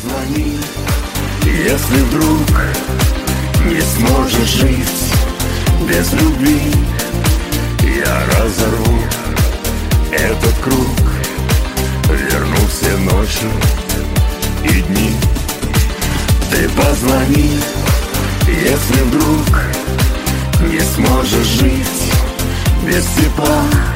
позвони, если вдруг не сможешь жить без любви. Я разорву этот круг, верну все ночи и дни. Ты позвони, если вдруг не сможешь жить без тепла.